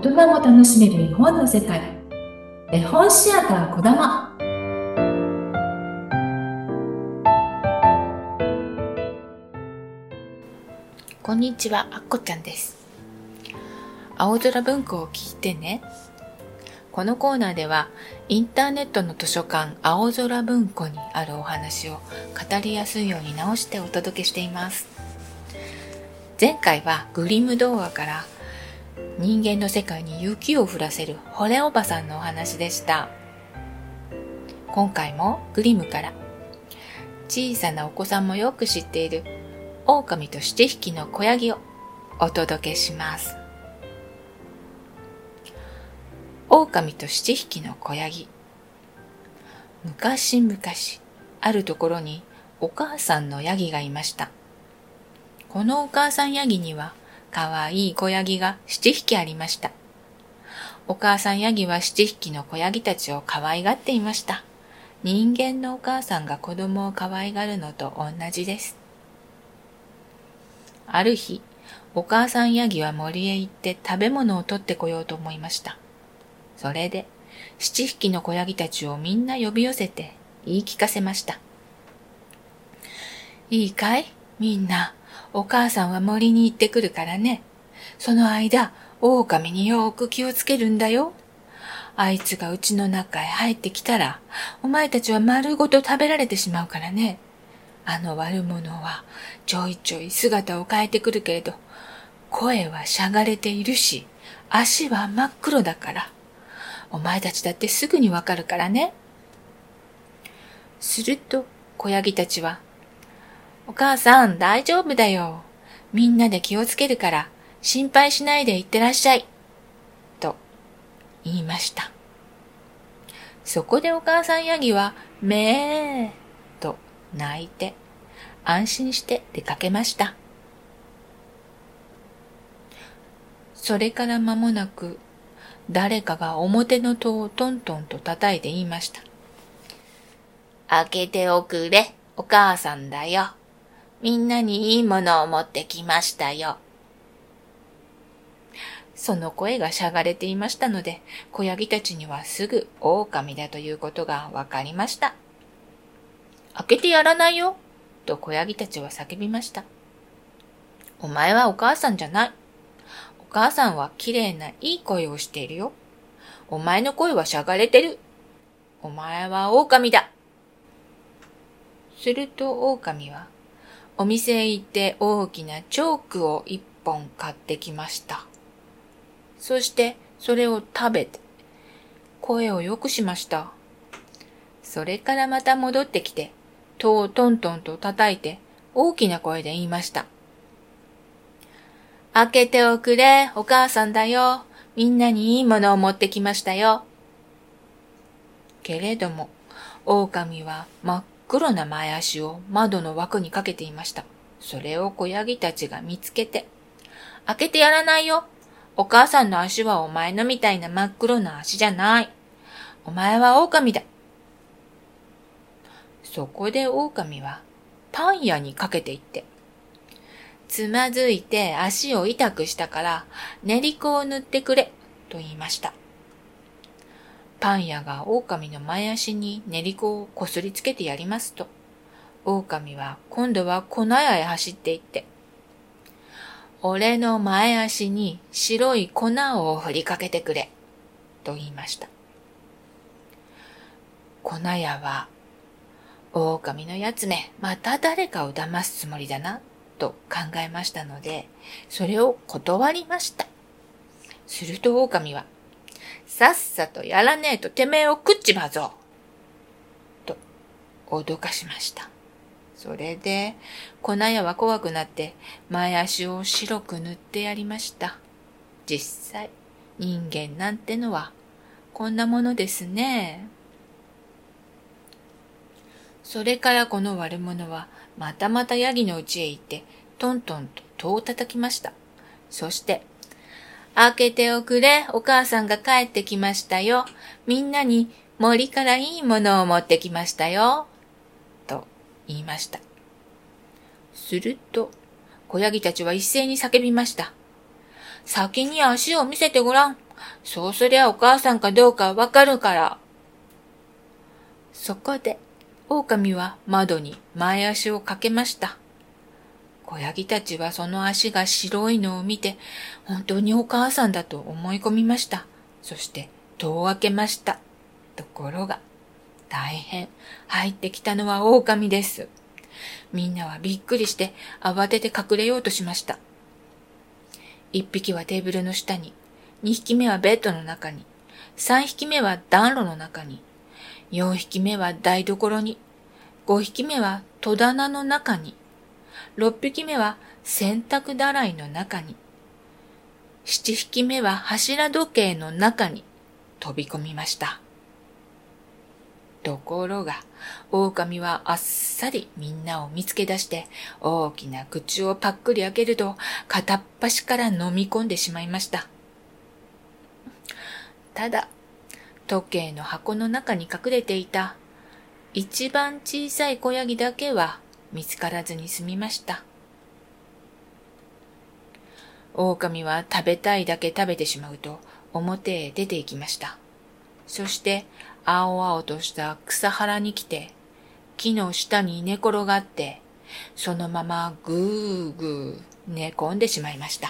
人も楽しめる絵本の世界。絵本シアターこだま。 こんにちは、あっこちゃんです。青空文庫を聞いてね。このコーナーではインターネットの図書館青空文庫にあるお話を語りやすいように直してお届けしています。前回はグリム童話から人間の世界に雪を降らせるホレおばさんのお話でした。今回もグリムから小さなお子さんもよく知っている狼と7匹の子ヤギをお届けします。狼と7匹の子ヤギ。昔々あるところにお母さんのヤギがいました。このお母さんヤギにはかわいい子ヤギが7匹ありました。お母さんヤギは7匹の子ヤギたちを可愛がっていました。人間のお母さんが子供を可愛がるのと同じです。ある日、お母さんヤギは森へ行って食べ物を取ってこようと思いました。それで、7匹の子ヤギたちをみんな呼び寄せて言い聞かせました。いいかい？みんな、お母さんは森に行ってくるからね。その間、狼によーく気をつけるんだよ。あいつがうちの中へ入ってきたら、お前たちは丸ごと食べられてしまうからね。あの悪者はちょいちょい姿を変えてくるけれど、声はしゃがれているし、足は真っ黒だから、お前たちだってすぐにわかるからね。すると子ヤギたちは、お母さん大丈夫だよ。みんなで気をつけるから心配しないでいってらっしゃい。と言いました。そこでお母さんヤギは、めーと泣いて、安心して出かけました。それから間もなく、誰かが表の戸をトントンと叩いて言いました。開けておくれ、お母さんだよ。みんなにいいものを持ってきましたよ。その声がしゃがれていましたので、子ヤギたちにはすぐ狼だということがわかりました。開けてやらないよ、と子ヤギたちは叫びました。お前はお母さんじゃない。お母さんはきれいないい声をしているよ。お前の声はしゃがれてる。お前は狼だ。すると狼は、お店へ行って大きなチョークを1本買ってきました。そしてそれを食べて、声をよくしました。それからまた戻ってきて、戸をトントンと叩いて、大きな声で言いました。開けておくれ、お母さんだよ。みんなにいいものを持ってきましたよ。けれども、狼は真っ黒な前足を窓の枠にかけていました。それを子ヤギたちが見つけて、開けてやらないよ。お母さんの足はお前のみたいな真っ黒な足じゃない。お前は狼だ。そこで狼はパン屋にかけていって、つまずいて足を痛くしたから練り粉を塗ってくれと言いました。パン屋が狼の前足に練り粉をこすりつけてやりますと、狼は今度は粉屋へ走っていって、俺の前足に白い粉を振りかけてくれと言いました。粉屋は、狼のやつめ、また誰かを騙すつもりだなと考えましたので、それを断りました。すると狼は、さっさとやらねえとてめえを食っちまうぞと脅かしました。それで、粉屋は怖くなって前足を白く塗ってやりました。実際、人間なんてのはこんなものですね。それからこの悪者はまたまたヤギの家へ行ってトントンと戸を叩きました。そして、開けておくれ、お母さんが帰ってきましたよ。みんなに森からいいものを持ってきましたよ。と言いました。すると、子ヤギたちは一斉に叫びました。先に足を見せてごらん。 そうすりゃお母さんかどうかわかるから。そこで、狼は窓に前足をかけました。子ヤギたちはその足が白いのを見て、本当にお母さんだと思い込みました。そして戸を開けました。ところが、大変入ってきたのは狼です。みんなはびっくりして慌てて隠れようとしました。一匹はテーブルの下に、二匹目はベッドの中に、三匹目は暖炉の中に、四匹目は台所に、五匹目は戸棚の中に、六匹目は洗濯だらいの中に、七匹目は柱時計の中に飛び込みました。ところが、狼はあっさりみんなを見つけ出して、大きな口をパックリ開けると、片っ端から飲み込んでしまいました。ただ、時計の箱の中に隠れていた、一番小さい子ヤギだけは見つからずに済みました。狼は食べたいだけ食べてしまうと、表へ出て行きました。そして、青々とした草原に来て、木の下に寝転がって、そのままぐーぐー寝込んでしまいました。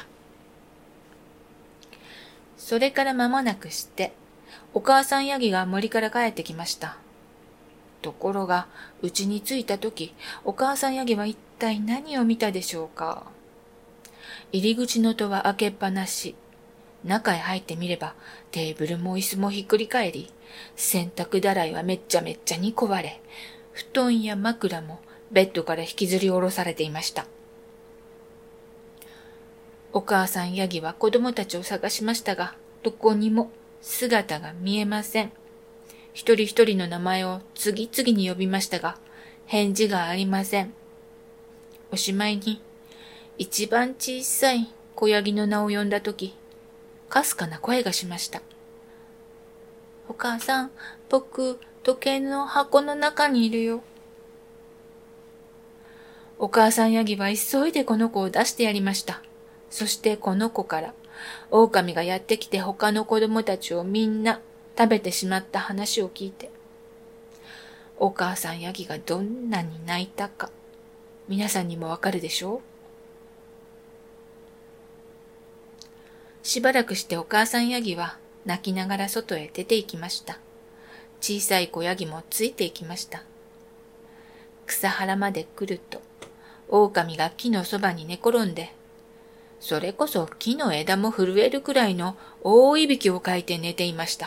それから間もなくして、お母さんヤギが森から帰ってきました。ところが、家に着いたとき、お母さんヤギは一体何を見たでしょうか。入り口の戸は開けっぱなし。中へ入ってみれば、テーブルも椅子もひっくり返り、洗濯だらいはめっちゃめっちゃに壊れ、布団や枕もベッドから引きずり下ろされていました。お母さんヤギは子供たちを探しましたが、どこにも姿が見えません。一人一人の名前を次々に呼びましたが、返事がありません。おしまいに、一番小さい子ヤギの名を呼んだとき、かすかな声がしました。お母さん、僕、時計の箱の中にいるよ。お母さんヤギは急いでこの子を出してやりました。そしてこの子から、狼がやってきて他の子供たちをみんな食べてしまった話を聞いて、お母さんヤギがどんなに泣いたか、皆さんにもわかるでしょう？しばらくしてお母さんヤギは泣きながら外へ出て行きました。小さい子ヤギもついて行きました。草原まで来ると、狼が木のそばに寝転んで、それこそ木の枝も震えるくらいの大いびきをかいて寝ていました。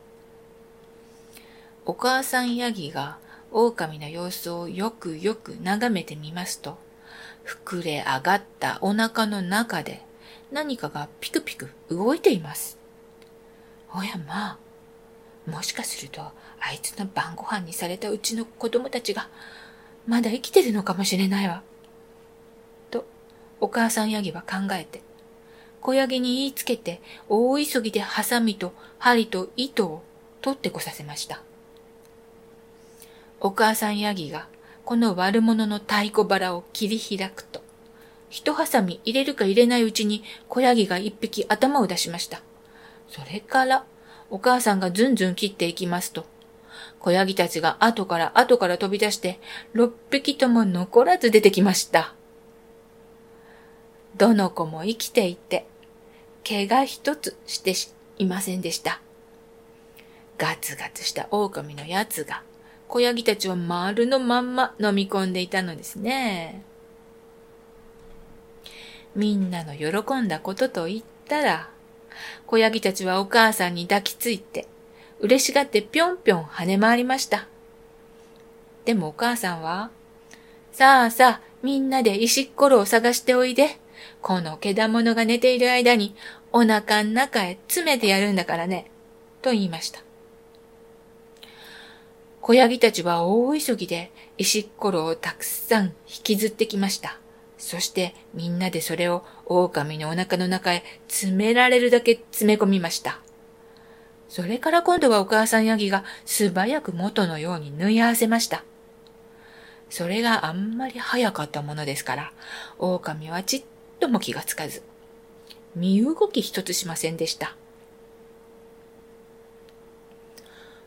お母さんヤギが狼の様子をよくよく眺めてみますと、膨れ上がったお腹の中で何かがピクピク動いています。おやまあ、もしかするとあいつの晩ご飯にされたうちの子供たちがまだ生きてるのかもしれないわ。と、お母さんヤギは考えて、子ヤギに言いつけて大急ぎでハサミと針と糸を取ってこさせました。お母さんヤギがこの悪者の太鼓腹を切り開くと、一ハサミ入れるか入れないうちに子ヤギが一匹頭を出しました。それからお母さんがずんずん切っていきますと、子ヤギたちが後から飛び出して6匹とも残らず出てきました。どの子も生きていて、毛が一つしていませんでした。ガツガツした狼のやつが子ヤギたちを丸のまんま飲み込んでいたのですね。みんなの喜んだことと言ったら、子ヤギたちはお母さんに抱きついて、嬉しがってぴょんぴょん跳ね回りました。でもお母さんは、さあさあ、みんなで石っころを探しておいで。このけだものが寝ている間に、お腹の中へ詰めてやるんだからね。と言いました。子ヤギたちは大急ぎで石っころをたくさん引きずってきました。そしてみんなでそれを狼のお腹の中へ詰められるだけ詰め込みました。それから今度はお母さんヤギが素早く元のように縫い合わせました。それがあんまり早かったものですから、狼はちっとも気がつかず、身動き一つしませんでした。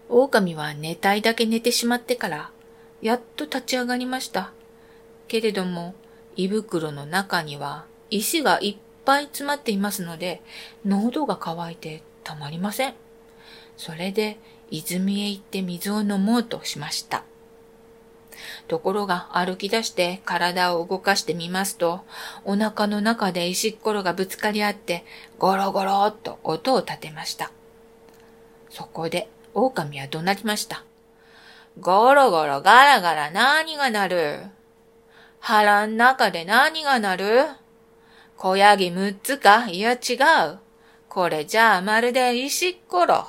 狼は寝たいだけ寝てしまってから、やっと立ち上がりました。けれども、胃袋の中には石がいっぱい詰まっていますので、喉が渇いてたまりません。それで、泉へ行って水を飲もうとしました。ところが歩き出して体を動かしてみますと、お腹の中で石っころがぶつかり合って、ゴロゴロっと音を立てました。そこで、狼は怒鳴りました。ゴロゴロガラガラ何が鳴る？腹ん中で何が鳴る？小ヤギ6つか？いや違う。これじゃあまるで石っころ。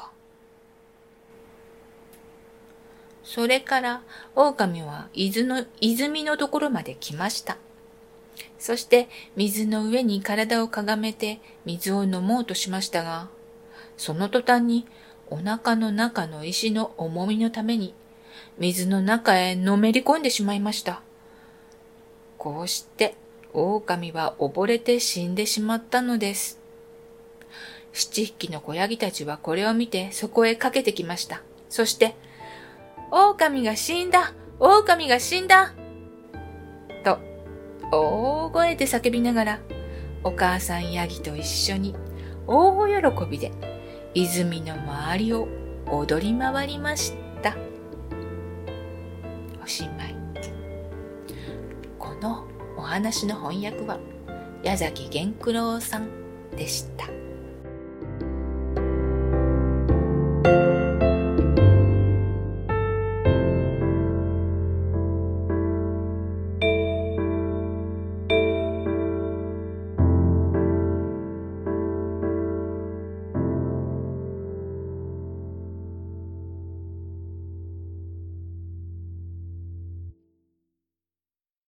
それから狼は泉のところまで来ました。そして水の上に体をかがめて水を飲もうとしましたが、その途端にお腹の中の石の重みのために水の中へのめり込んでしまいました。こうして狼は溺れて死んでしまったのです。7匹の子ヤギたちはこれを見てそこへかけてきました。そして、狼が死んだ！狼が死んだ！と大声で叫びながらお母さんヤギと一緒に大喜びで泉の周りを踊り回りました。おしまい。このお話の翻訳は矢崎源九郎さんでした。